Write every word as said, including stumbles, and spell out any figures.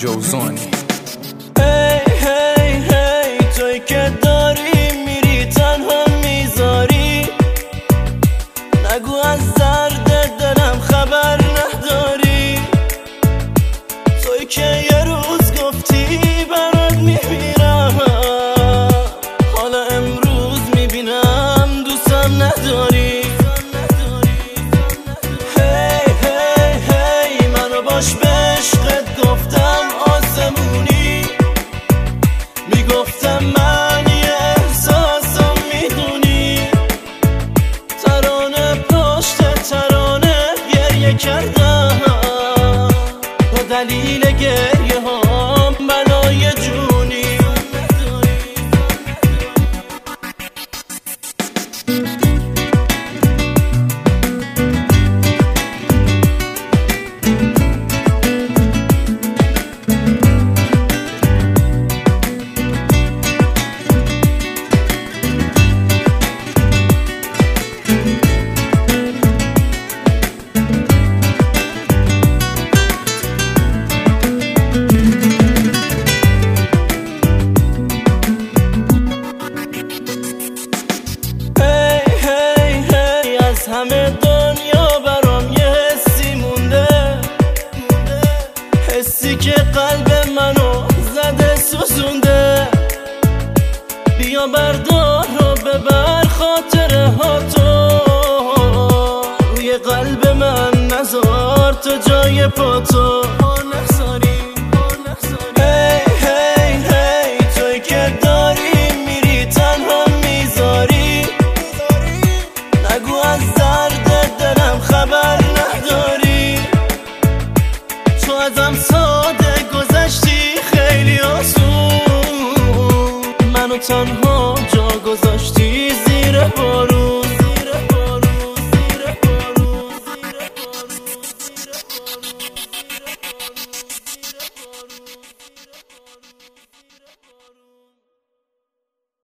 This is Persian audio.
جوزانی. هی هی هی توی که داری میری تنها میذاری، نگو از درد دلم خبر نداری. توی که یه روز گفتی برات میمیرم، حالا امروز میبینم دوستم نداری. هی هی هی منو باش به عشقت گفتم آسمونی، میگفتم من یه احساسم میدونی. ترانه پشت ترانه گریه کردم، با دلیل گریه هم بلای جونی. همه دنیا برام یه حسی مونده، حسی که قلب منو زده سوزونده. بیا بردار رو ببر خاطره ها تو، روی قلب من نذار تو جای پاتو. هی هی هی توی که داری میری تنها میذاری، نگو از درد دلم خبر نداری. تو ازم ساده گذشتی خیلی آسون، منو تنها